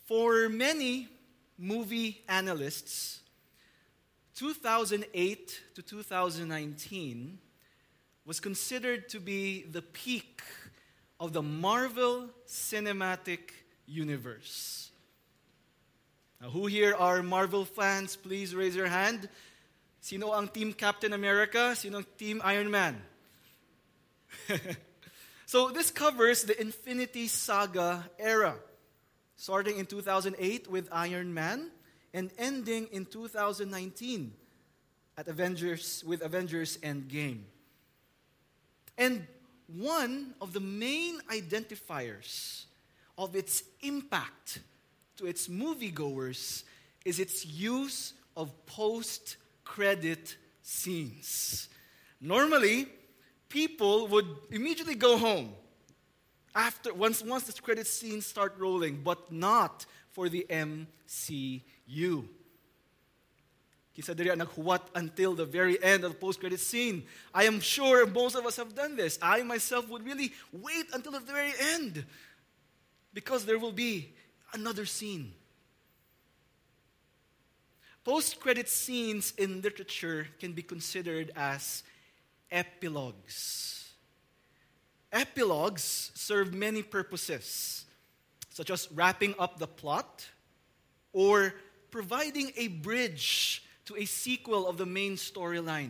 For many movie analysts, 2008 to 2019 was considered to be the peak of the Marvel Cinematic Universe. Now, who here are Marvel fans? Please raise your hand. Sino ang Team Captain America? Sino ang Team Iron Man? So this covers the Infinity Saga era, starting in 2008 with Iron Man and ending in 2019 with Avengers Endgame. And one of the main identifiers of its impact to its moviegoers is its use of post-credit scenes. Normally, people would immediately go home once the credit scenes start rolling, but not for the MCU. Kisa diri naghuwat until the very end of the post-credit scene. I am sure most of us have done this. I myself would really wait until the very end because there will be another scene. Post-credit scenes in literature can be considered as epilogues. Epilogues serve many purposes, such as wrapping up the plot or providing a bridge to a sequel of the main storyline.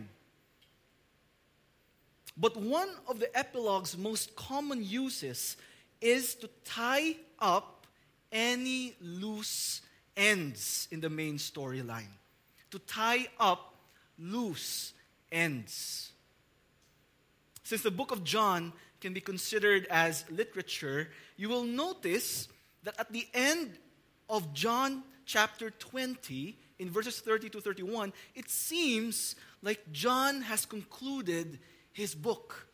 But one of the epilogue's most common uses is to tie up any loose ends in the main storyline. To tie up loose ends. Since the book of John can be considered as literature, you will notice that at the end of John chapter 20, in verses 30 to 31, it seems like John has concluded his book.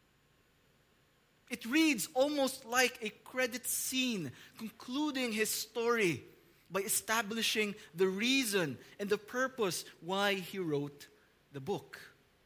It reads almost like a credit scene concluding his story by establishing the reason and the purpose why he wrote the book.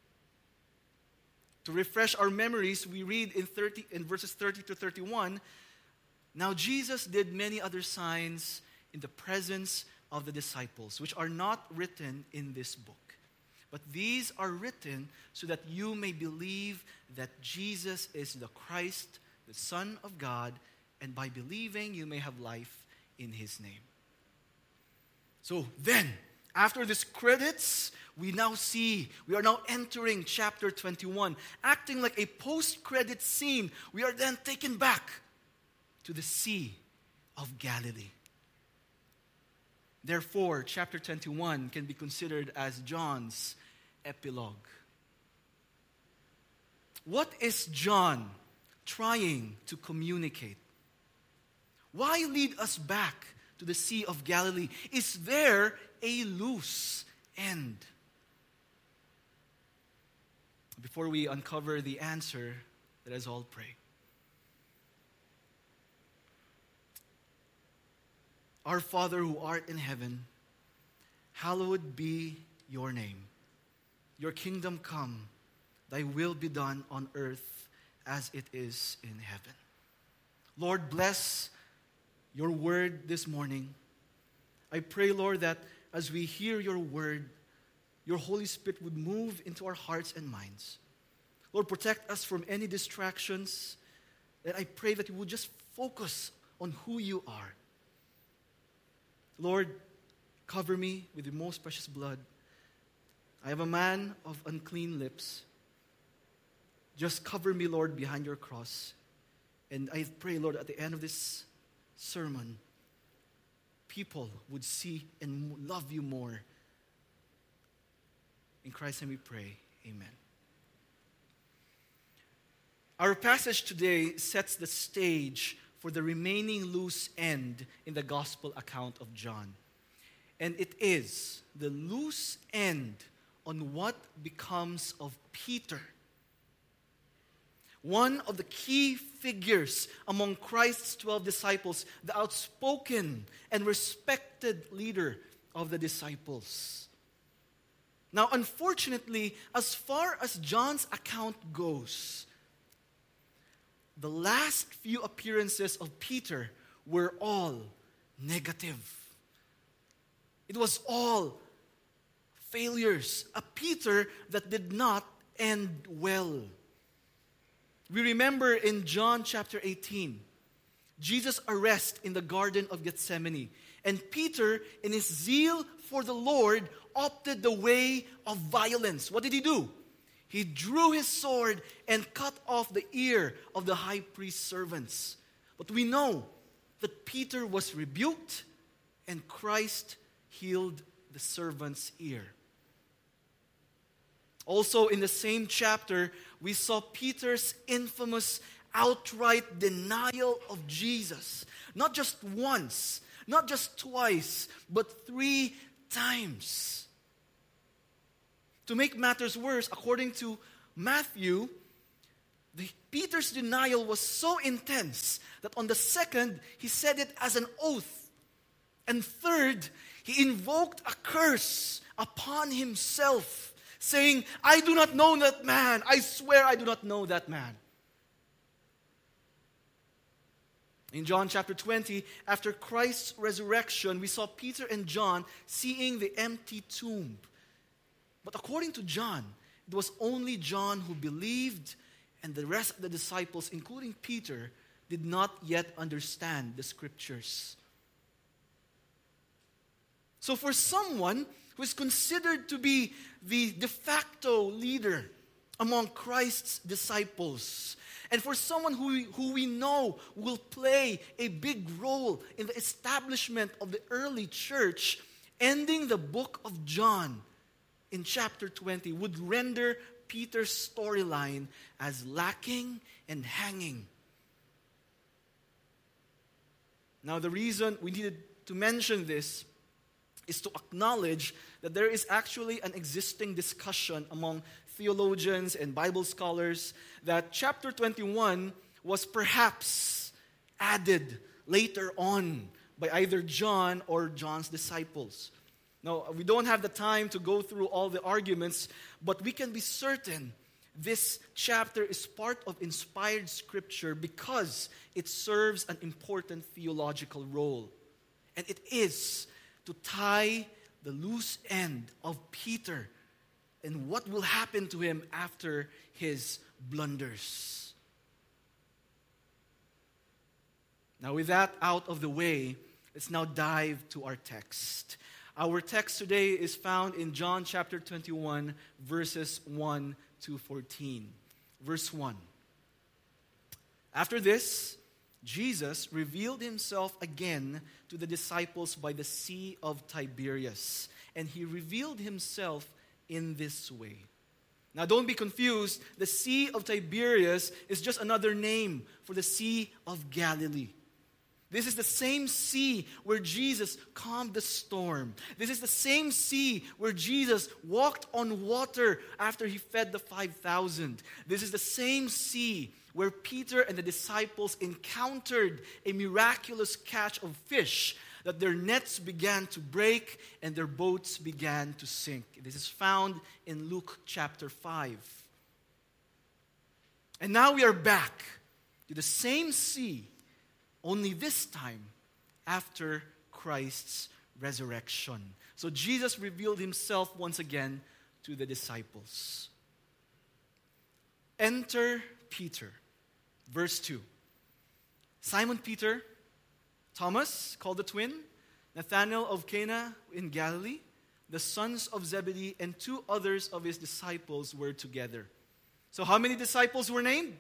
To refresh our memories, we read in verses 30 to 31, "Now Jesus did many other signs in the presence of the disciples, which are not written in this book. But these are written so that you may believe that Jesus is the Christ, the Son of God, and by believing you may have life in His name." So then, after these credits, we are now entering chapter 21. Acting like a post-credit scene, we are then taken back to the Sea of Galilee. Therefore, chapter 21 can be considered as John's epilogue. What is John trying to communicate? Why lead us back to the Sea of Galilee? Is there a loose end? Before we uncover the answer, let us all pray. Our Father who art in heaven, hallowed be your name. Your kingdom come, thy will be done on earth as it is in heaven. Lord, bless your word this morning. I pray, Lord, that as we hear your word, your Holy Spirit would move into our hearts and minds. Lord, protect us from any distractions. And I pray that you would just focus on who you are. Lord, cover me with your most precious blood. I am a man of unclean lips. Just cover me, Lord, behind your cross. And I pray, Lord, at the end of this sermon, people would see and love you more. In Christ's name we pray. Amen. Our passage today sets the stage for the remaining loose end in the gospel account of John. And it is the loose end on what becomes of Peter, one of the key figures among Christ's 12 disciples, the outspoken and respected leader of the disciples. Now, unfortunately, as far as John's account goes, the last few appearances of Peter were all negative. It was all failures. A Peter that did not end well. We remember in John chapter 18, Jesus' arrest in the Garden of Gethsemane. And Peter, in his zeal for the Lord, opted the way of violence. What did he do? He drew his sword and cut off the ear of the high priest's servants. But we know that Peter was rebuked and Christ healed the servant's ear. Also in the same chapter, we saw Peter's infamous outright denial of Jesus. Not just once, not just twice, but 3 times. To make matters worse, according to Matthew, Peter's denial was so intense that on the second, he said it as an oath. And third, he invoked a curse upon himself, saying, "I do not know that man. I swear I do not know that man." In John chapter 20, after Christ's resurrection, we saw Peter and John seeing the empty tomb. But according to John, it was only John who believed, and the rest of the disciples, including Peter, did not yet understand the scriptures. So for someone who is considered to be the de facto leader among Christ's disciples, and for someone who we know will play a big role in the establishment of the early church, ending the book of John in chapter 20 would render Peter's storyline as lacking and hanging. Now, the reason we needed to mention this is to acknowledge that there is actually an existing discussion among theologians and Bible scholars that chapter 21 was perhaps added later on by either John or John's disciples. Now, we don't have the time to go through all the arguments, but we can be certain this chapter is part of inspired scripture because it serves an important theological role. And it is to tie the loose end of Peter and what will happen to him after his blunders. Now, with that out of the way, let's now dive to our text. Our text today is found in John chapter 21, verses 1 to 14. Verse 1. After this, Jesus revealed himself again to the disciples by the Sea of Tiberias. And he revealed himself in this way. Now don't be confused. The Sea of Tiberias is just another name for the Sea of Galilee. This is the same sea where Jesus calmed the storm. This is the same sea where Jesus walked on water after he fed the 5,000. This is the same sea where Peter and the disciples encountered a miraculous catch of fish, that their nets began to break and their boats began to sink. This is found in Luke chapter 5. And now we are back to the same sea, only this time after Christ's resurrection. So Jesus revealed himself once again to the disciples. Enter Peter. Verse 2. Simon Peter, Thomas, called the twin, Nathanael of Cana in Galilee, the sons of Zebedee, and 2 others of his disciples were together. So how many disciples were named?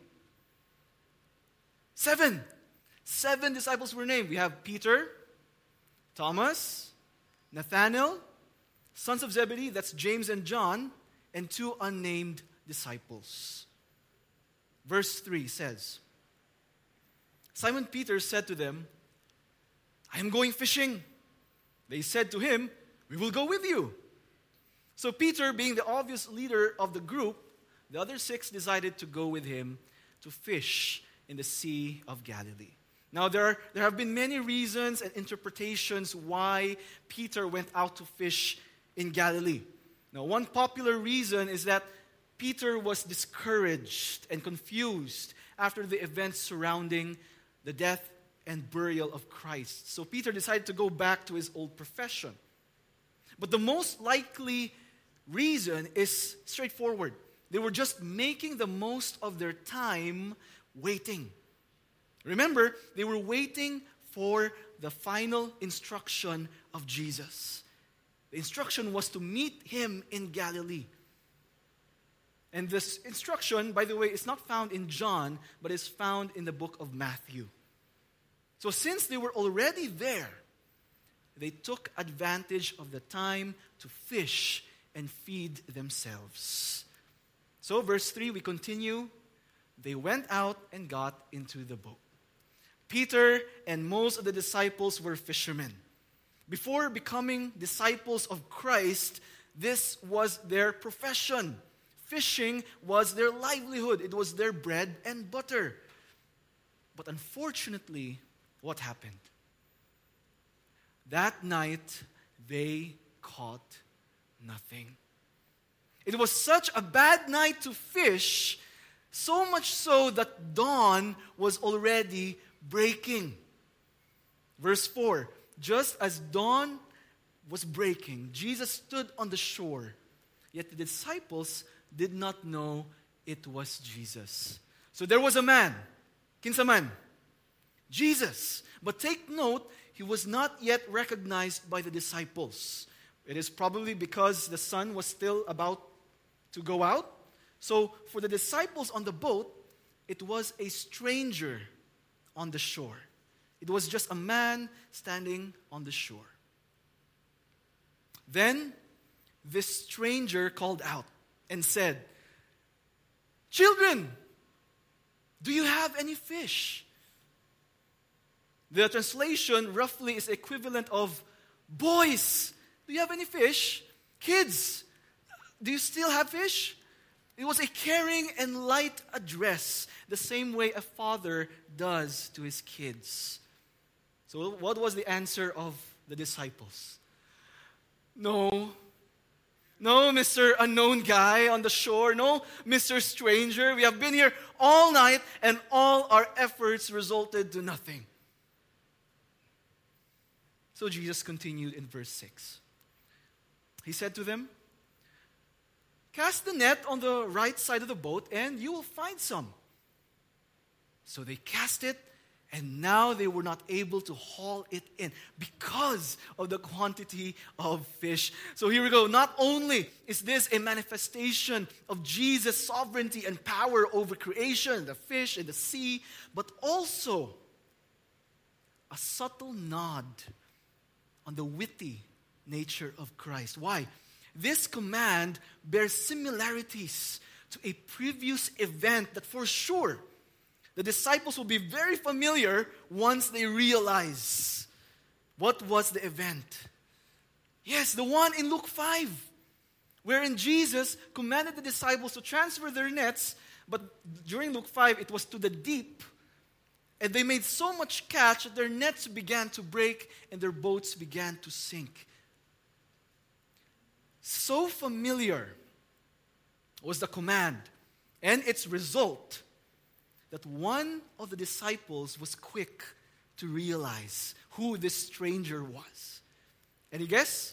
7. 7 disciples were named. We have Peter, Thomas, Nathanael, sons of Zebedee, that's James and John, and 2 unnamed disciples. Verse 3 says, Simon Peter said to them, I am going fishing. They said to him, we will go with you. So Peter, being the obvious leader of the group, the other 6 decided to go with him to fish in the Sea of Galilee. Now, there have been many reasons and interpretations why Peter went out to fish in Galilee. Now, one popular reason is that Peter was discouraged and confused after the events surrounding the death and burial of Christ. So Peter decided to go back to his old profession. But the most likely reason is straightforward. They were just making the most of their time waiting. Remember, they were waiting for the final instruction of Jesus. The instruction was to meet him in Galilee. And this instruction, by the way, is not found in John, but is found in the book of Matthew. So since they were already there, they took advantage of the time to fish and feed themselves. So verse 3, we continue. They went out and got into the boat. Peter and most of the disciples were fishermen. Before becoming disciples of Christ, this was their profession. Fishing was their livelihood. It was their bread and butter. But unfortunately, what happened? That night, they caught nothing. It was such a bad night to fish, so much so that dawn was already breaking. Verse 4, just as dawn was breaking, Jesus stood on the shore, yet the disciples did not know it was Jesus. So there was a man, kinsa man? Jesus. But take note, he was not yet recognized by the disciples. It is probably because the sun was still about to go out. So for the disciples on the boat, it was a stranger on the shore. It was just a man standing on the shore. Then this stranger called out and said, "Children, do you have any fish?" The translation roughly is equivalent of, "Boys, do you have any fish? Kids, do you still have fish?" It was a caring and light address, the same way a father does to his kids. So what was the answer of the disciples? No, Mr. Unknown Guy on the shore. No, Mr. Stranger. We have been here all night and all our efforts resulted to nothing. So Jesus continued in verse 6. He said to them, "Cast the net on the right side of the boat and you will find some." So they cast it, and now they were not able to haul it in because of the quantity of fish. So here we go. Not only is this a manifestation of Jesus' sovereignty and power over creation, the fish and the sea, but also a subtle nod on the witty nature of Christ. Why? This command bears similarities to a previous event that for sure the disciples will be very familiar once they realize. What was the event? Yes, the one in Luke 5, wherein Jesus commanded the disciples to transfer their nets, but during Luke 5, it was to the deep. And they made so much catch that their nets began to break and their boats began to sink. So familiar was the command and its result that one of the disciples was quick to realize who this stranger was. Any guess?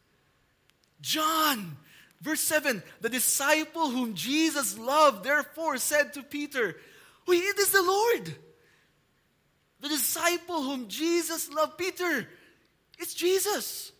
John. Verse 7, the disciple whom Jesus loved, therefore said to Peter, "Wait, it is the Lord." The disciple whom Jesus loved, Peter, it's Jesus.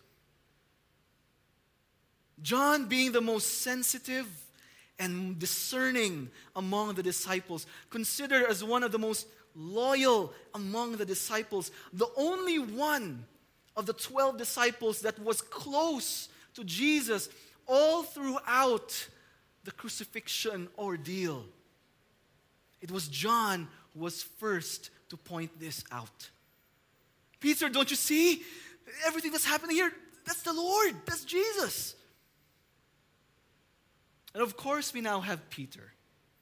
John, being the most sensitive and discerning among the disciples, considered as one of the most loyal among the disciples, the only one of the 12 disciples that was close to Jesus all throughout the crucifixion ordeal. It was John who was first to point this out. "Peter, don't you see everything that's happening here? That's the Lord. That's Jesus." And of course, we now have Peter,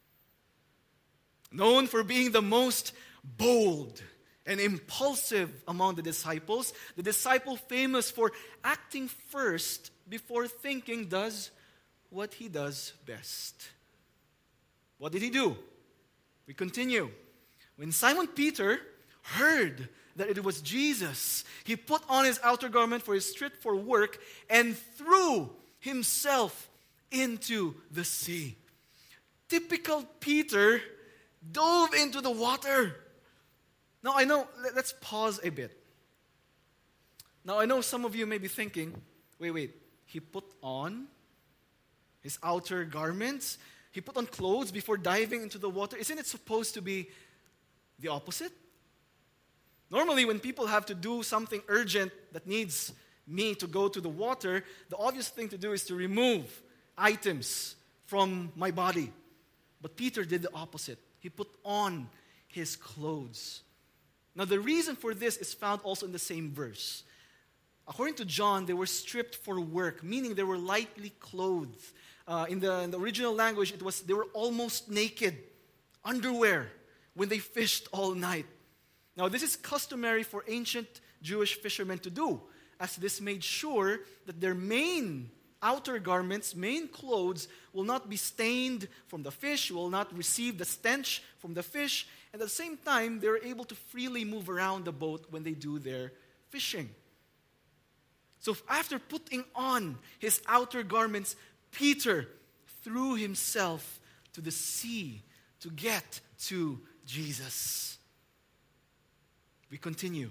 known for being the most bold and impulsive among the disciples. The disciple famous for acting first before thinking, does what he does best. What did he do? We continue. When Simon Peter heard that it was Jesus, he put on his outer garment for his fit for work and threw himself into the sea. Typical Peter dove into the water. Now I know, let's pause a bit. Now I know some of you may be thinking, wait, he put on his outer garments? He put on clothes before diving into the water? Isn't it supposed to be the opposite? Normally, when people have to do something urgent that needs me to go to the water, the obvious thing to do is to remove items from my body. But Peter did the opposite. He put on his clothes. Now, the reason for this is found also in the same verse. According to John, they were stripped for work, meaning they were lightly clothed. In the original language, they were almost naked, underwear, when they fished all night. Now, this is customary for ancient Jewish fishermen to do, as this made sure that their main outer garments, main clothes, will not be stained from the fish, will not receive the stench from the fish, and at the same time, they're able to freely move around the boat when they do their fishing. So after putting on his outer garments, Peter threw himself to the sea to get to Jesus. We continue.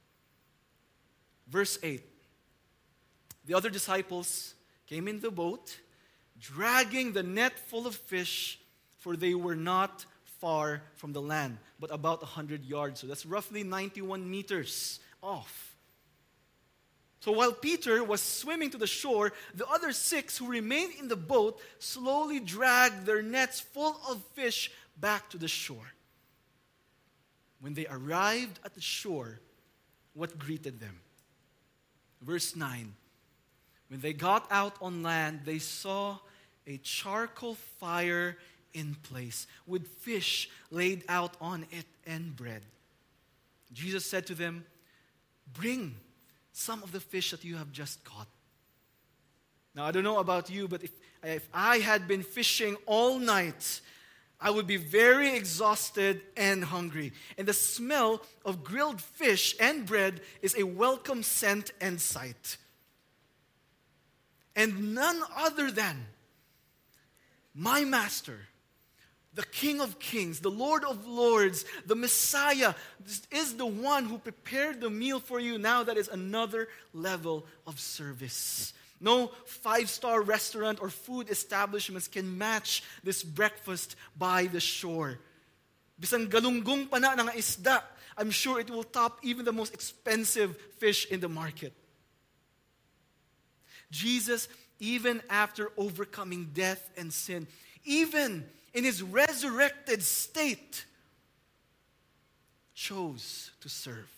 Verse 8. The other disciples came in the boat, dragging the net full of fish, for they were not far from the land, but about 100 yards. So that's roughly 91 meters off. So while Peter was swimming to the shore, the other 6 who remained in the boat slowly dragged their nets full of fish back to the shore. When they arrived at the shore, what greeted them? Verse 9. When they got out on land, they saw a charcoal fire in place, with fish laid out on it and bread. Jesus said to them, "Bring some of the fish that you have just caught." Now, I don't know about you, but if I had been fishing all night, I would be very exhausted and hungry. And the smell of grilled fish and bread is a welcome scent and sight. And none other than my Master, the King of Kings, the Lord of Lords, the Messiah, is the one who prepared the meal for you. Now that is another level of service. No 5-star restaurant or food establishments can match this breakfast by the shore. Bisan galunggong pa na ng isda, I'm sure it will top even the most expensive fish in the market. Jesus, even after overcoming death and sin, even in his resurrected state, chose to serve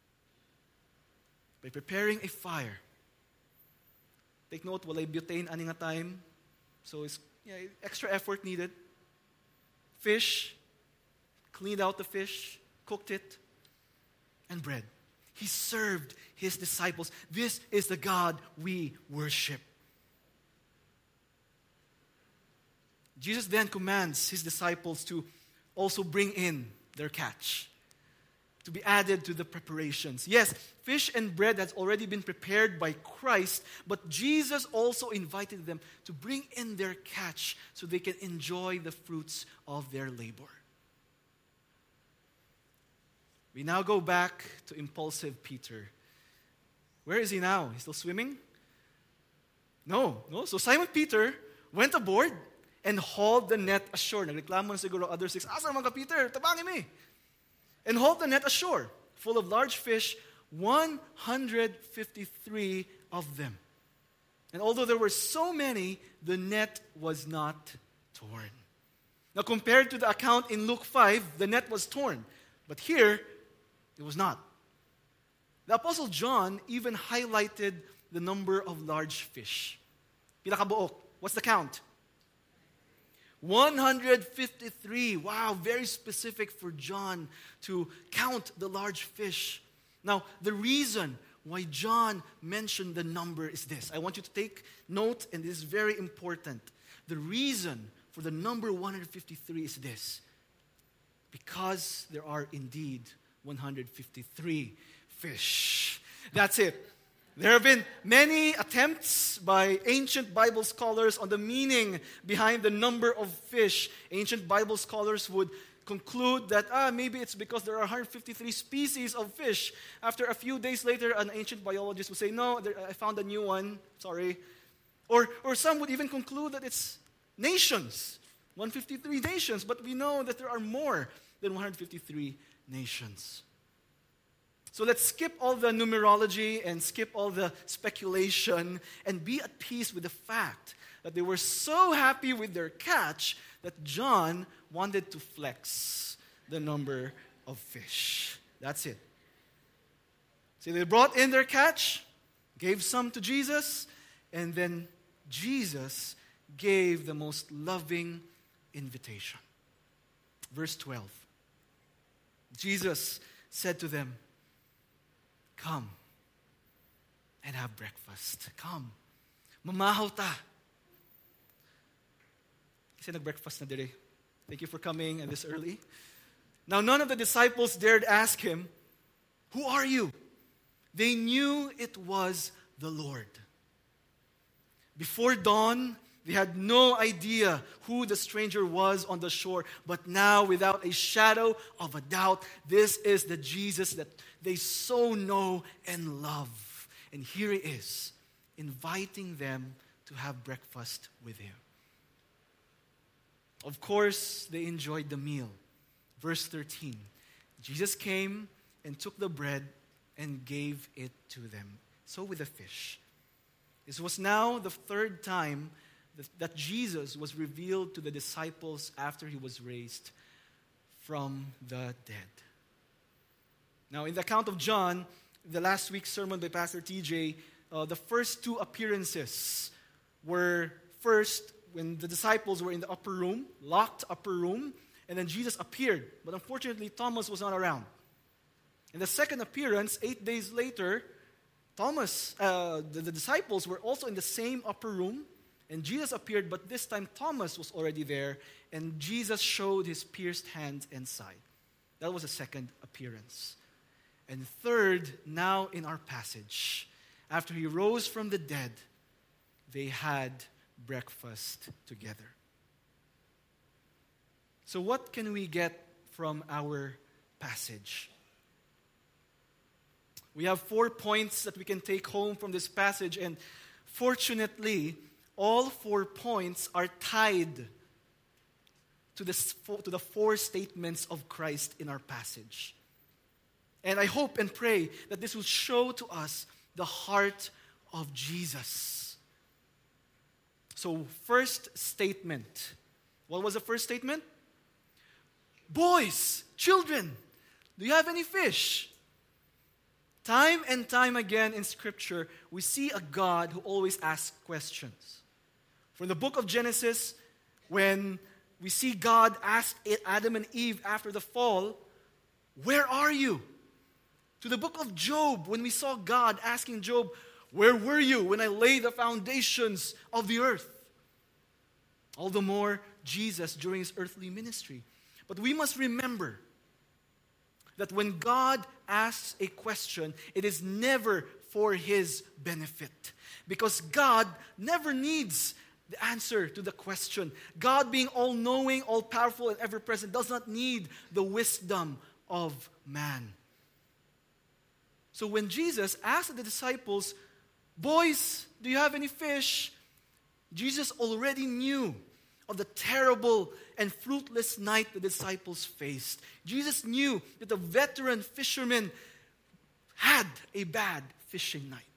by preparing a fire. Take note, walay butane ani nga time. So it's extra effort needed. Fish, cleaned out the fish, cooked it, and bread. He served his disciples. This is the God we worship. Jesus then commands his disciples to also bring in their catch, to be added to the preparations. Yes, fish and bread has already been prepared by Christ, but Jesus also invited them to bring in their catch so they can enjoy the fruits of their labor. We now go back to impulsive Peter. Where is he now? He's still swimming? No. So Simon Peter went aboard and hauled the net ashore. Nagreklamo na siguro other 6. Asa naman ka, Peter? Tabangin me. And hauled the net ashore, full of large fish, 153 of them. And although there were so many, the net was not torn. Now, compared to the account in Luke 5, the net was torn. But here, it was not. The Apostle John even highlighted the number of large fish. Pila ka buok? What's the count? 153. Wow, very specific for John to count the large fish. Now, the reason why John mentioned the number is this. I want you to take note, and this is very important. The reason for the number 153 is this. Because there are indeed 153 fish. That's it. There have been many attempts by ancient Bible scholars on the meaning behind the number of fish. Ancient Bible scholars would conclude that maybe it's because there are 153 species of fish. After a few days later, an ancient biologist would say, no, I found a new one, sorry. Or some would even conclude that it's nations, 153 nations, but we know that there are more than 153 nations. So let's skip all the numerology and skip all the speculation and be at peace with the fact that they were so happy with their catch that John wanted to flex the number of fish. That's it. So they brought in their catch, gave some to Jesus, and then Jesus gave the most loving invitation. Verse 12. Jesus said to them, "Come and have breakfast. Come. Mamahaw ta." Kasi nag-breakfast na dire. Thank you for coming and this early. Now none of the disciples dared ask him, "Who are you?" They knew it was the Lord. Before dawn, they had no idea who the stranger was on the shore. But now, without a shadow of a doubt, this is the Jesus that they so know and love. And here he is, inviting them to have breakfast with him. Of course, they enjoyed the meal. Verse 13, Jesus came and took the bread and gave it to them. So with the fish. This was now the third time that Jesus was revealed to the disciples after he was raised from the dead. Now, in the account of John, the last week's sermon by Pastor TJ, the first two appearances were first when the disciples were in the upper room, locked upper room, and then Jesus appeared. But unfortunately, Thomas was not around. In the second appearance, 8 days later, the disciples were also in the same upper room, and Jesus appeared, but this time Thomas was already there, and Jesus showed his pierced hands and side. That was the second appearance. And third, now in our passage, after he rose from the dead, they had breakfast together. So what can we get from our passage? We have 4 points that we can take home from this passage, and fortunately, all 4 points are tied to the 4 statements of Christ in our passage. And I hope and pray that this will show to us the heart of Jesus. So, first statement. What was the first statement? Boys, children, do you have any fish? Time and time again in Scripture, we see a God who always asks questions. From the book of Genesis, when we see God ask Adam and Eve after the fall, "Where are you?" To the book of Job, when we saw God asking Job, "Where were you when I laid the foundations of the earth?" All the more Jesus during his earthly ministry. But we must remember that when God asks a question, it is never for his benefit. Because God never needs the answer to the question. God, being all-knowing, all-powerful, and ever-present, does not need the wisdom of man. So when Jesus asked the disciples, "Boys, do you have any fish?" Jesus already knew of the terrible and fruitless night the disciples faced. Jesus knew that the veteran fishermen had a bad fishing night.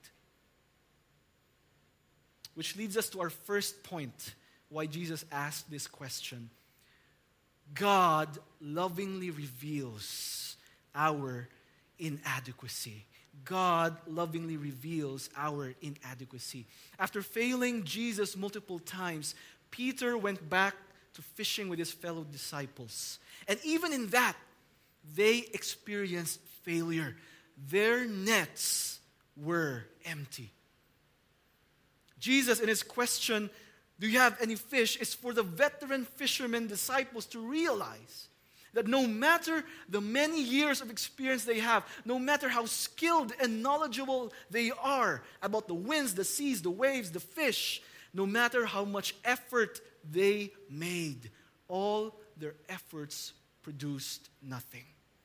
Which leads us to our first point, why Jesus asked this question. God lovingly reveals our inadequacy. God lovingly reveals our inadequacy. After failing Jesus multiple times, Peter went back to fishing with his fellow disciples. And even in that, they experienced failure. Their nets were empty. Jesus, in his question, "Do you have any fish?" is for the veteran fishermen disciples to realize That no matter the many years of experience they have, no matter how skilled and knowledgeable they are about the winds, the seas, the waves, the fish, no matter how much effort they made, all their efforts produced nothing.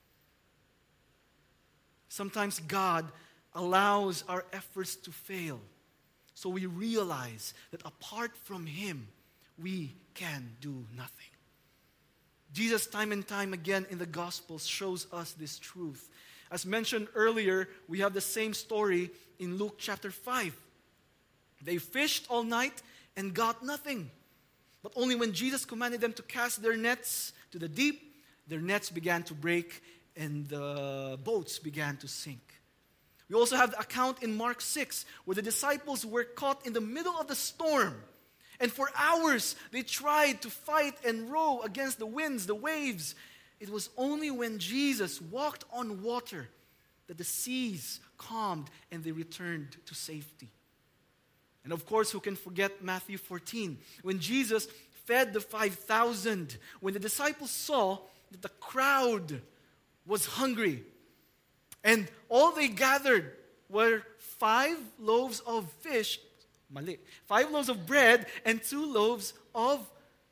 Sometimes God allows our efforts to fail, so we realize that apart from Him, we can do nothing. Jesus, time and time again in the Gospels, shows us this truth. As mentioned earlier, we have the same story in Luke chapter 5. They fished all night and got nothing. But only when Jesus commanded them to cast their nets to the deep, their nets began to break and the boats began to sink. We also have the account in Mark 6 where the disciples were caught in the middle of the storm. And for hours, they tried to fight and row against the winds, the waves. It was only when Jesus walked on water that the seas calmed and they returned to safety. And of course, who can forget Matthew 14, when Jesus fed the 5,000, when the disciples saw that the crowd was hungry, and all they gathered were 5 loaves of fish, 5 loaves of bread and 2 loaves of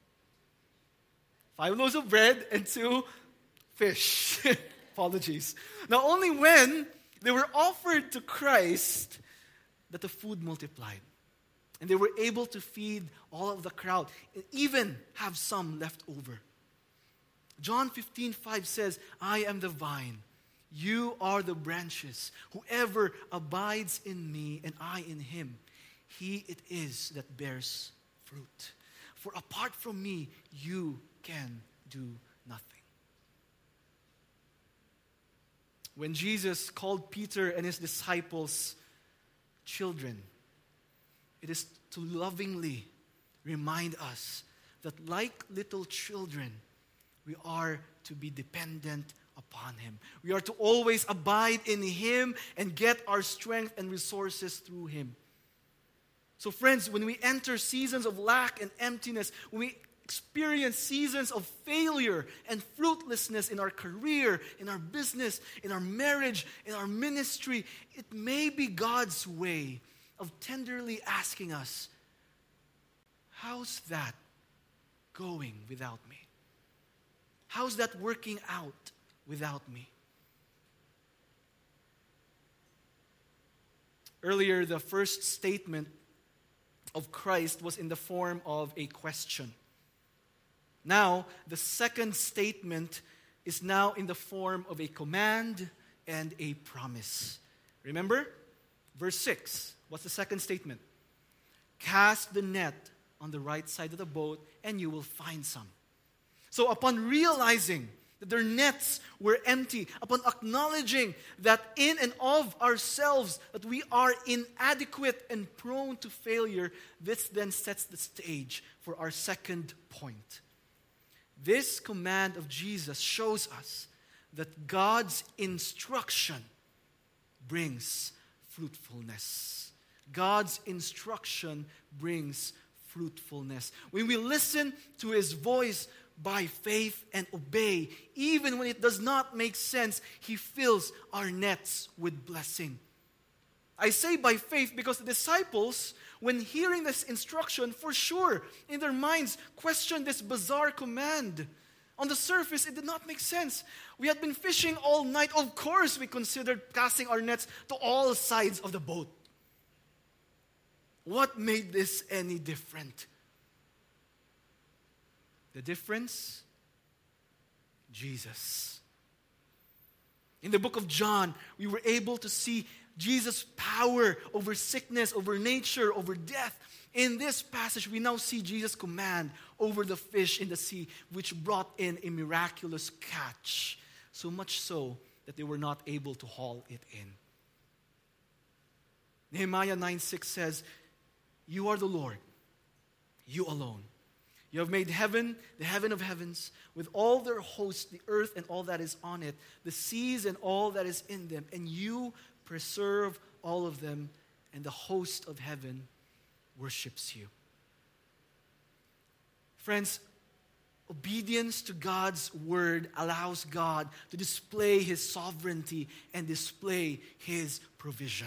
5 loaves of bread and 2 fish. Apologies. Now, only when they were offered to Christ that the food multiplied. And they were able to feed all of the crowd and even have some left over. John 15:5 says, I am the vine, you are the branches. Whoever abides in me and I in him, he it is that bears fruit. For apart from me, you can do nothing. When Jesus called Peter and his disciples children, it is to lovingly remind us that like little children, we are to be dependent upon Him. We are to always abide in Him and get our strength and resources through Him. So friends, when we enter seasons of lack and emptiness, when we experience seasons of failure and fruitlessness in our career, in our business, in our marriage, in our ministry, it may be God's way of tenderly asking us, how's that going without me? How's that working out without me? Earlier, the first statement of Christ was in the form of a question. Now, the second statement is now in the form of a command and a promise. Remember? Verse 6. What's the second statement? Cast the net on the right side of the boat and you will find some. So upon realizing that their nets were empty, upon acknowledging that in and of ourselves that we are inadequate and prone to failure, this then sets the stage for our second point. This command of Jesus shows us that God's instruction brings fruitfulness. God's instruction brings fruitfulness. When we listen to His voice by faith and obey, even when it does not make sense, He fills our nets with blessing. I say by faith because the disciples, when hearing this instruction, for sure, in their minds, questioned this bizarre command. On the surface, it did not make sense. We had been fishing all night. Of course, we considered casting our nets to all sides of the boat. What made this any different? The difference? Jesus. In the book of John, we were able to see Jesus' power over sickness, over nature, over death. In this passage, we now see Jesus' command over the fish in the sea, which brought in a miraculous catch. So much so that they were not able to haul it in. Nehemiah 9:6 says, You are the Lord, you alone. You have made heaven, the heaven of heavens, with all their hosts, the earth and all that is on it, the seas and all that is in them, and you preserve all of them, and the host of heaven worships you. Friends, obedience to God's word allows God to display His sovereignty and display His provision.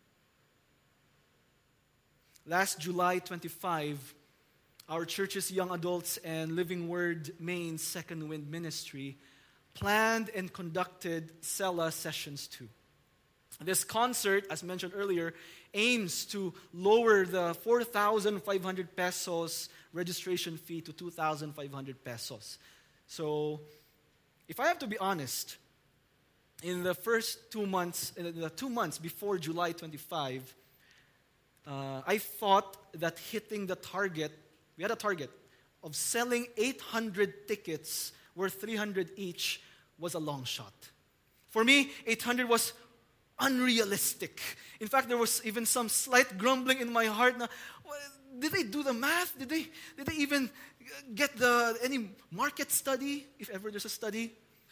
Last July 25, our church's young adults and Living Word Maine Second Wind Ministry planned and conducted Sela Sessions 2. This concert, as mentioned earlier, aims to lower the 4,500 pesos registration fee to 2,500 pesos. So, if I have to be honest, in the first 2 months, in the 2 months before July 25, I thought that hitting the target, we had a target of selling 800 tickets worth 300 each was a long shot. For me, 800 was unrealistic. In fact, there was even some slight grumbling in my heart. Now, did they do the math? Did they even get any market study, if ever there's a study?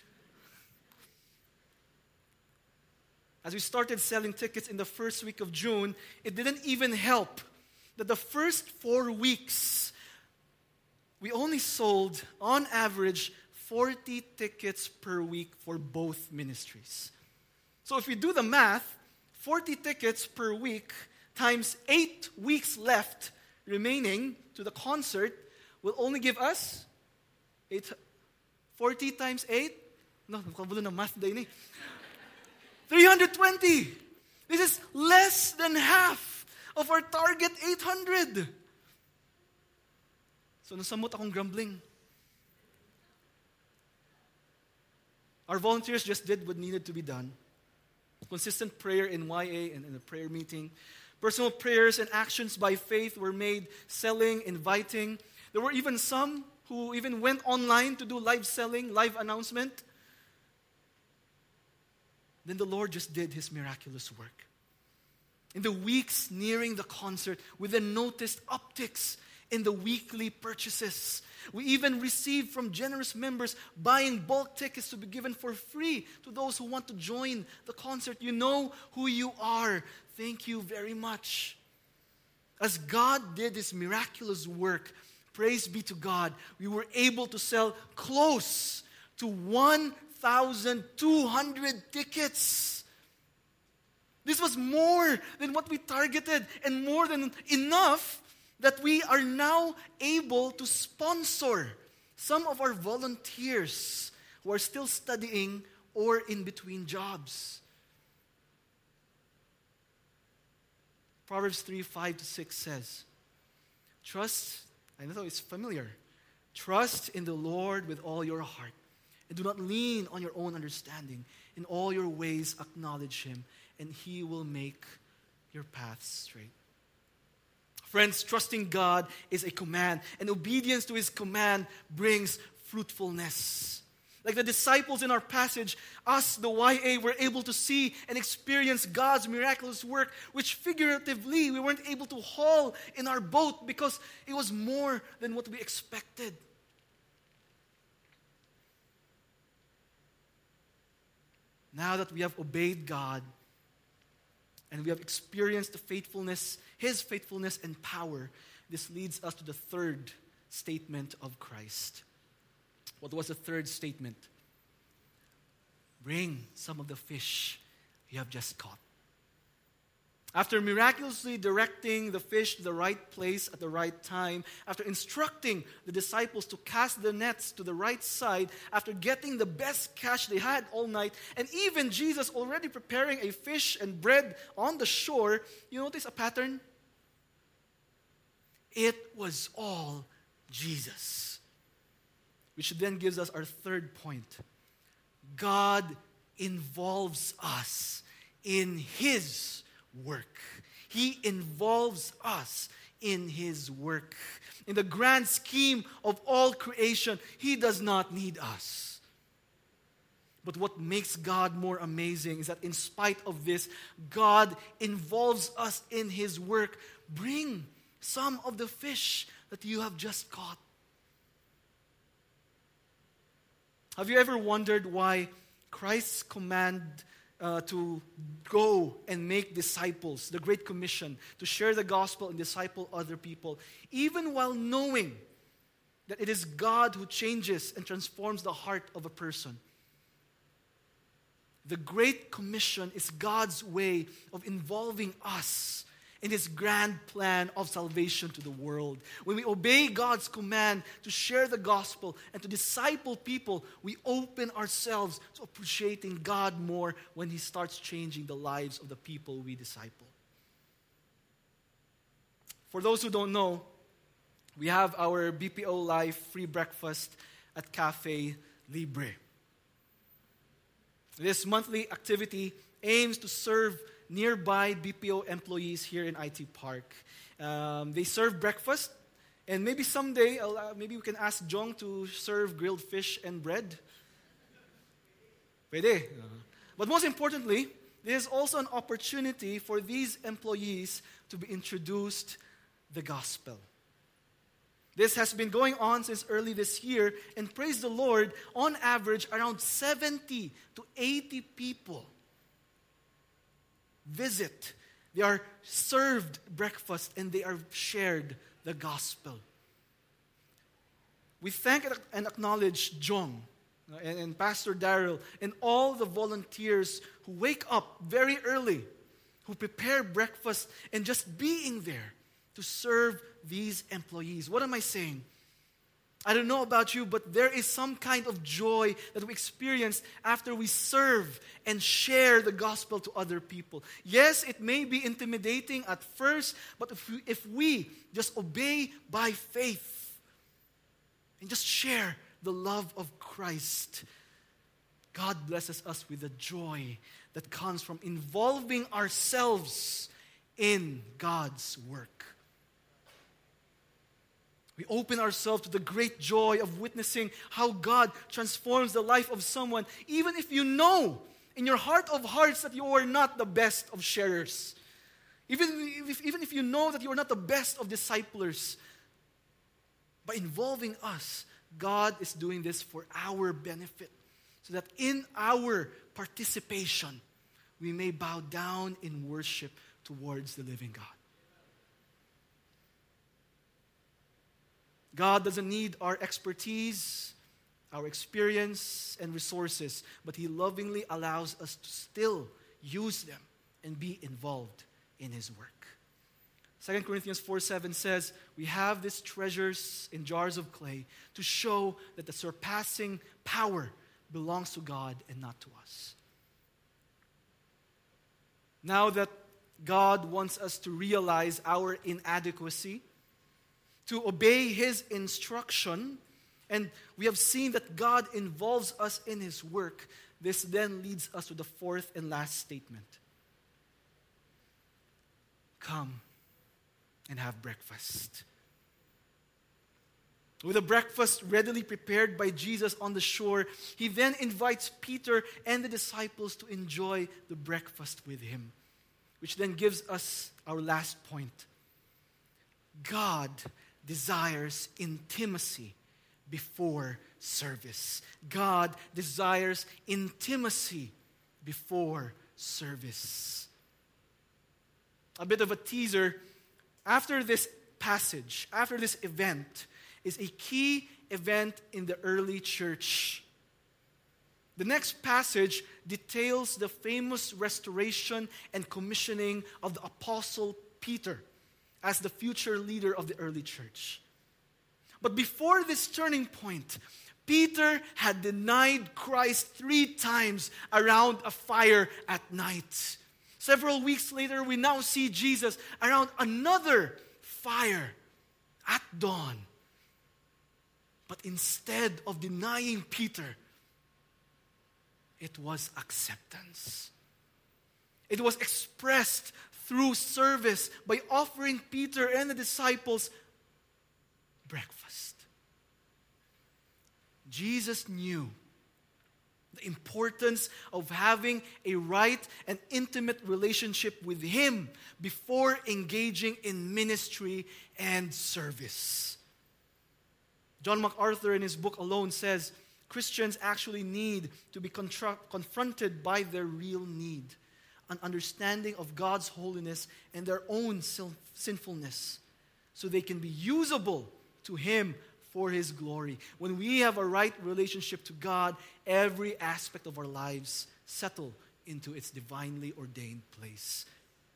As we started selling tickets in the first week of June, it didn't even help that the first 4 weeks, we only sold, on average, 40 tickets per week for both ministries. So if we do the math, 40 tickets per week times 8 weeks left remaining to the concert will only give us 40 times 8? No, nakabulo na math day ni. 320. This is less than half of our target 800. So nasamot akong grumbling. Our volunteers just did what needed to be done. Consistent prayer in YA and in a prayer meeting. Personal prayers and actions by faith were made, selling, inviting. There were even some who even went online to do live selling, live announcement. Then the Lord just did His miraculous work. In the weeks nearing the concert, we then noticed upticks in the weekly purchases. We even received from generous members buying bulk tickets to be given for free to those who want to join the concert. You know who you are. Thank you very much. As God did His miraculous work, praise be to God, we were able to sell close to 1,200 tickets. This was more than what we targeted and more than enough that we are now able to sponsor some of our volunteers who are still studying or in between jobs. Proverbs 3:5-6 says, trust, I know it's familiar, trust in the Lord with all your heart, and do not lean on your own understanding. In all your ways acknowledge Him, and He will make your paths straight. Friends, trusting God is a command, and obedience to His command brings fruitfulness. Like the disciples in our passage, us, the YA, were able to see and experience God's miraculous work, which figuratively we weren't able to haul in our boat because it was more than what we expected. Now that we have obeyed God and we have experienced the faithfulness, His faithfulness and power, this leads us to the third statement of Christ. What was the third statement? Bring some of the fish you have just caught. After miraculously directing the fish to the right place at the right time, after instructing the disciples to cast the nets to the right side, after getting the best catch they had all night, and even Jesus already preparing a fish and bread on the shore, you notice a pattern? It was all Jesus. Which then gives us our third point. God involves us in His work. He involves us in His work. In the grand scheme of all creation, He does not need us. But what makes God more amazing is that in spite of this, God involves us in His work. Bring some of the fish that you have just caught. Have you ever wondered why Christ's command to go and make disciples, the Great Commission, to share the gospel and disciple other people, even while knowing that it is God who changes and transforms the heart of a person. The Great Commission is God's way of involving us in His grand plan of salvation to the world. When we obey God's command to share the gospel and to disciple people, we open ourselves to appreciating God more when He starts changing the lives of the people we disciple. For those who don't know, we have our BPO Life free breakfast at Cafe Libre. This monthly activity aims to serve nearby BPO employees here in IT Park. They serve breakfast, and maybe someday, maybe we can ask Jong to serve grilled fish and bread. Pwede. But most importantly, there is also an opportunity for these employees to be introduced the gospel. This has been going on since early this year, and praise the Lord, on average, around 70 to 80 people visit. They are served breakfast and they are shared the gospel. We thank and acknowledge Jong and Pastor Daryl and all the volunteers who wake up very early, who prepare breakfast, and just being there to serve these employees. What am I saying? I don't know about you, but there is some kind of joy that we experience after we serve and share the gospel to other people. Yes, it may be intimidating at first, but if we just obey by faith and just share the love of Christ, God blesses us with the joy that comes from involving ourselves in God's work. We open ourselves to the great joy of witnessing how God transforms the life of someone, even if you know in your heart of hearts that you are not the best of sharers. Even if you know that you are not the best of disciplers. By involving us, God is doing this for our benefit, so that in our participation, we may bow down in worship towards the living God. God doesn't need our expertise, our experience, and resources, but He lovingly allows us to still use them and be involved in His work. 2 Corinthians 4:7 says, we have these treasures in jars of clay to show that the surpassing power belongs to God and not to us. Now that God wants us to realize our inadequacy, to obey His instruction, and we have seen that God involves us in His work, this then leads us to the fourth and last statement. Come and have breakfast. With a breakfast readily prepared by Jesus on the shore, He then invites Peter and the disciples to enjoy the breakfast with Him, which then gives us our last point. God desires intimacy before service. God desires intimacy before service. A bit of a teaser. After this passage, after this event, is a key event in the early church. The next passage details the famous restoration and commissioning of the Apostle Peter as the future leader of the early church. But before this turning point, Peter had denied Christ 3 times around a fire at night. Several weeks later, we now see Jesus around another fire at dawn. But instead of denying Peter, it was acceptance. It was expressed through service by offering Peter and the disciples breakfast. Jesus knew the importance of having a right and intimate relationship with Him before engaging in ministry and service. John MacArthur in his book Alone says, Christians actually need to be confronted by their real need, an understanding of God's holiness and their own sinfulness, so they can be usable to Him for His glory. When we have a right relationship to God, every aspect of our lives settle into its divinely ordained place.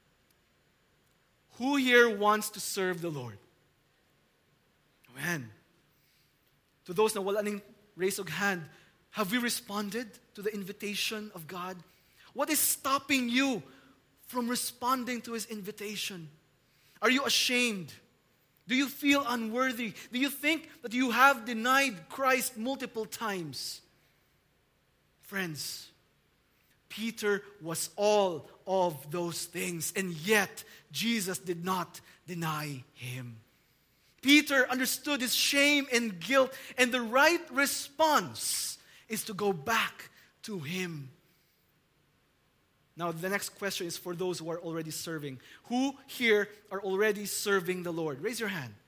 Who here wants to serve the Lord? Amen. To those na wala ning raise of hand, have we responded to the invitation of God? What is stopping you from responding to His invitation? Are you ashamed? Do you feel unworthy? Do you think that you have denied Christ multiple times? Friends, Peter was all of those things, and yet Jesus did not deny him. Peter understood his shame and guilt, and the right response is to go back to Him. Now, the next question is for those who are already serving. Who here are already serving the Lord? Raise your hand.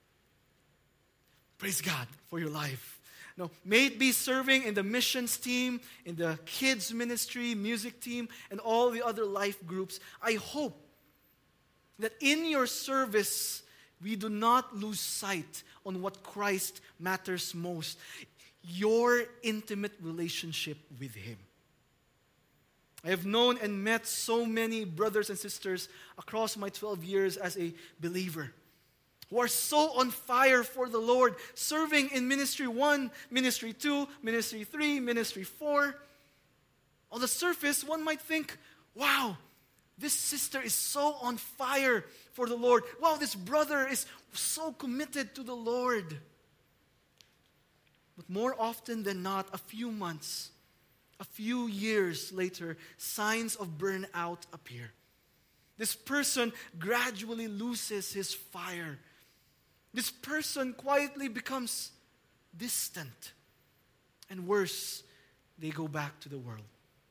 Praise God for your life. Now, may it be serving in the missions team, in the kids ministry, music team, and all the other life groups. I hope that in your service, we do not lose sight on what Christ matters most. Your intimate relationship with Him. I have known and met so many brothers and sisters across my 12 years as a believer who are so on fire for the Lord, serving in ministry 1, ministry 2, ministry 3, ministry 4. On the surface, one might think, wow, this sister is so on fire for the Lord. Wow, this brother is so committed to the Lord. But more often than not, a few months, a few years later, signs of burnout appear. This person gradually loses his fire. This person quietly becomes distant. And worse, they go back to the world.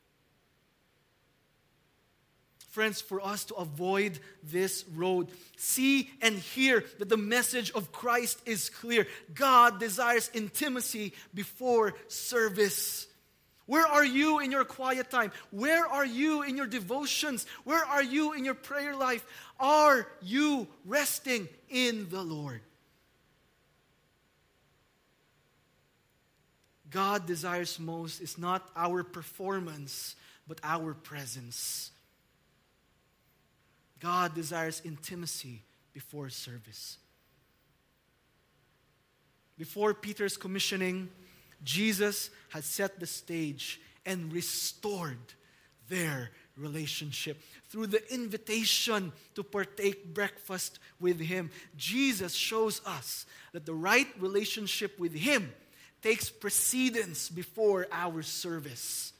Friends, for us to avoid this road, see and hear that the message of Christ is clear. God desires intimacy before service. Where are you in your quiet time? Where are you in your devotions? Where are you in your prayer life? Are you resting in the Lord? God desires most is not our performance, but our presence. God desires intimacy before service. Before Peter's commissioning, Jesus had set the stage and restored their relationship. Through the invitation to partake breakfast with Him, Jesus shows us that the right relationship with Him takes precedence before our service.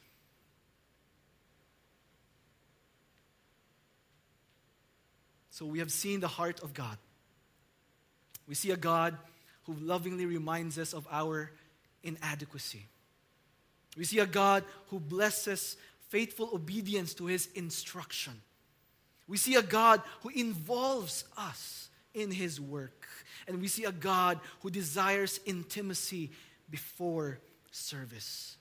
So we have seen the heart of God. We see a God who lovingly reminds us of our inadequacy. We see a God who blesses faithful obedience to His instruction. We see a God who involves us in His work. And we see a God who desires intimacy before service.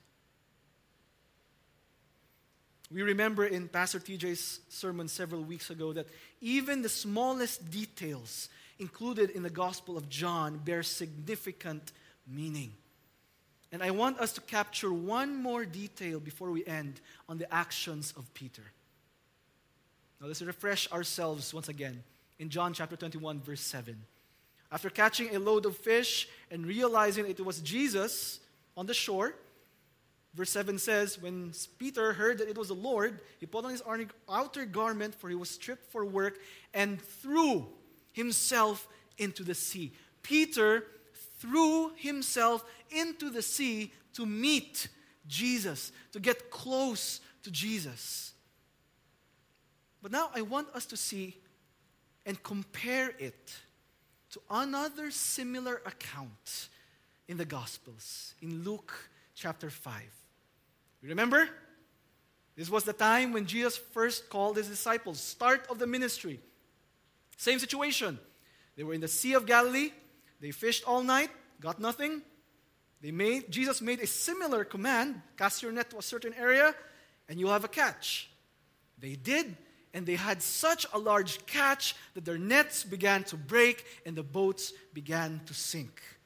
We remember in Pastor TJ's sermon several weeks ago that even the smallest details included in the Gospel of John bear significant meaning. And I want us to capture one more detail before we end on the actions of Peter. Now let's refresh ourselves once again in John chapter 21, verse 7. After catching a load of fish and realizing it was Jesus on the shore, verse 7 says, when Peter heard that it was the Lord, he put on his outer garment, for he was stripped for work, and threw himself into the sea. Peter threw himself into the sea to meet Jesus, to get close to Jesus. But now I want us to see and compare it to another similar account in the Gospels, in Luke chapter 5. You remember? This was the time when Jesus first called His disciples, start of the ministry. Same situation. They were in the Sea of Galilee. They fished all night, got nothing. Jesus made a similar command, cast your net to a certain area, and you'll have a catch. They did, and they had such a large catch that their nets began to break and the boats began to sink.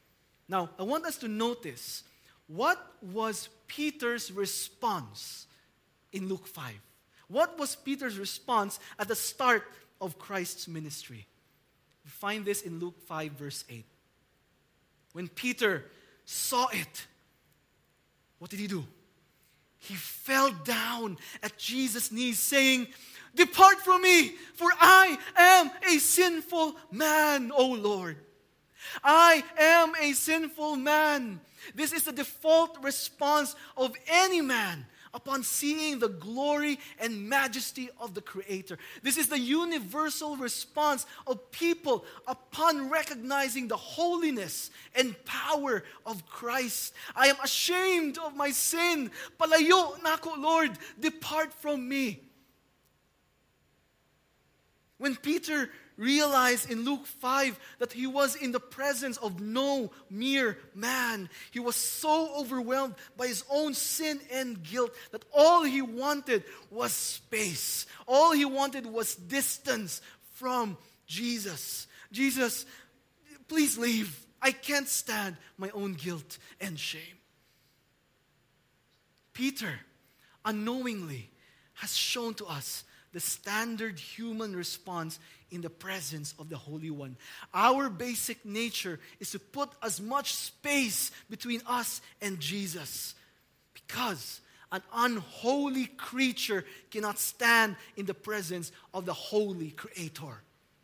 Now, I want us to notice what was Peter's response in Luke 5. What was Peter's response at the start of Christ's ministry? We find this in Luke 5, verse 8. When Peter saw it, what did he do? He fell down at Jesus' knees, saying, "Depart from me, for I am a sinful man, O Lord. I am a sinful man." This is the default response of any man upon seeing the glory and majesty of the Creator. This is the universal response of people upon recognizing the holiness and power of Christ. "I am ashamed of my sin. Palayo na ako, Lord. Depart from me." When Peter realized in Luke 5 that he was in the presence of no mere man, he was so overwhelmed by his own sin and guilt that all he wanted was space. All he wanted was distance from Jesus. "Jesus, please leave. I can't stand my own guilt and shame." Peter, unknowingly, has shown to us the standard human response in the presence of the Holy One. Our basic nature is to put as much space between us and Jesus, because an unholy creature cannot stand in the presence of the holy Creator.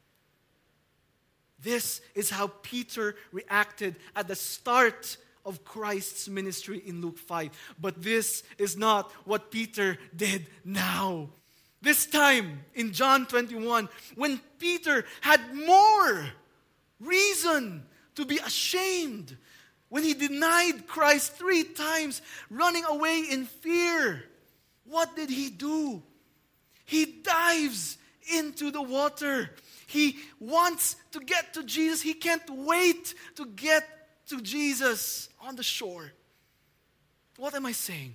This is how Peter reacted at the start of Christ's ministry in Luke 5. But this is not what Peter did now. This time, in John 21, when Peter had more reason to be ashamed, when he denied Christ 3 times, running away in fear, what did he do? He dives into the water. He wants to get to Jesus. He can't wait to get to Jesus on the shore. What am I saying?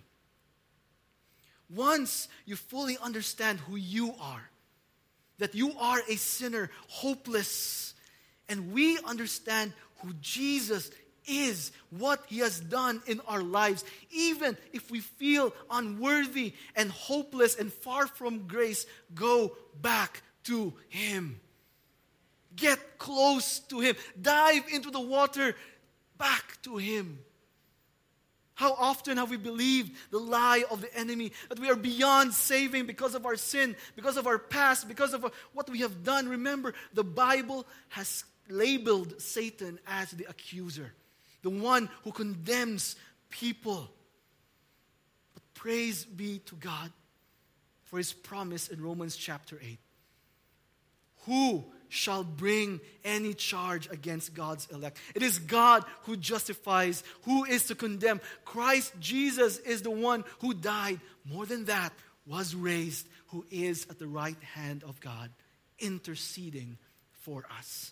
Once you fully understand who you are, that you are a sinner, hopeless, and we understand who Jesus is, what He has done in our lives, even if we feel unworthy and hopeless and far from grace, go back to Him. Get close to Him. Dive into the water, back to Him. How often have we believed the lie of the enemy that we are beyond saving because of our sin, because of our past, because of what we have done? Remember, the Bible has labeled Satan as the accuser, the one who condemns people. But praise be to God for His promise in Romans chapter 8. Who shall bring any charge against God's elect? It is God who justifies. Who is to condemn? Christ Jesus is the one who died. More than that, was raised, who is at the right hand of God, interceding for us.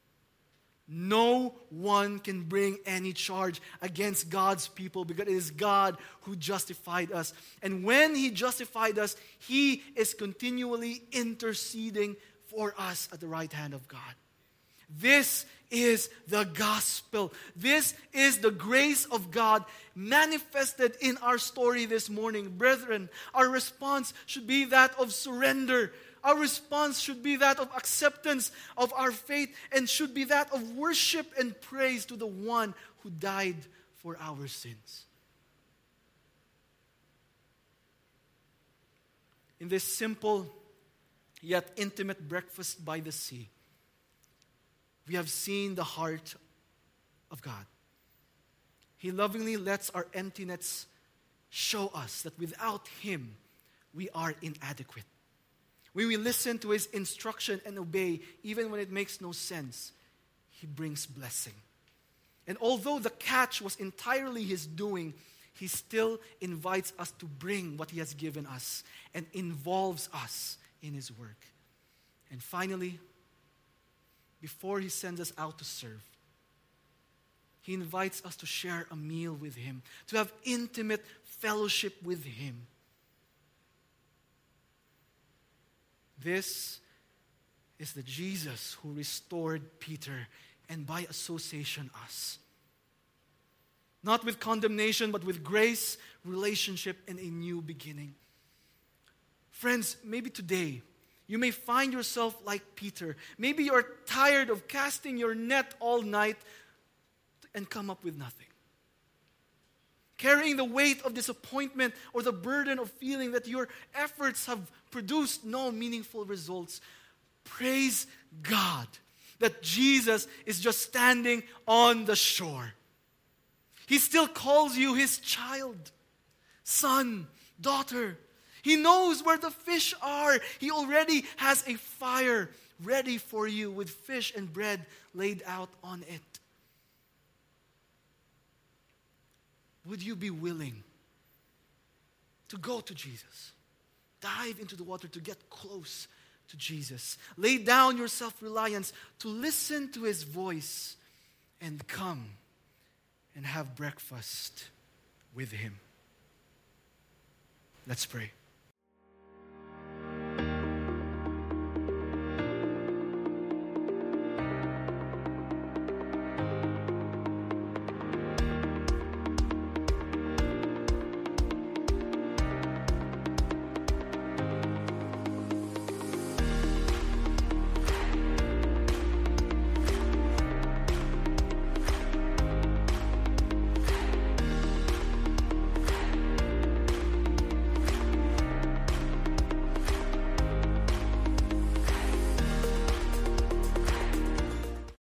No one can bring any charge against God's people because it is God who justified us. And when He justified us, He is continually interceding for us at the right hand of God. This is the gospel. This is the grace of God manifested in our story this morning. Brethren, our response should be that of surrender. Our response should be that of acceptance of our faith, and should be that of worship and praise to the one who died for our sins. In this simple yet intimate breakfast by the sea, we have seen the heart of God. He lovingly lets our emptiness show us that without Him, we are inadequate. When we listen to His instruction and obey, even when it makes no sense, He brings blessing. And although the catch was entirely His doing, He still invites us to bring what He has given us and involves us in His work. And finally, before He sends us out to serve, He invites us to share a meal with Him, to have intimate fellowship with Him. This is the Jesus who restored Peter, and by association us. Not with condemnation, but with grace, relationship, and a new beginning. Friends, maybe today, you may find yourself like Peter. Maybe you're tired of casting your net all night and come up with nothing. Carrying the weight of disappointment or the burden of feeling that your efforts have produced no meaningful results. Praise God that Jesus is just standing on the shore. He still calls you His child, son, daughter. He knows where the fish are. He already has a fire ready for you with fish and bread laid out on it. Would you be willing to go to Jesus? Dive into the water to get close to Jesus. Lay down your self-reliance to listen to His voice and come and have breakfast with Him. Let's pray.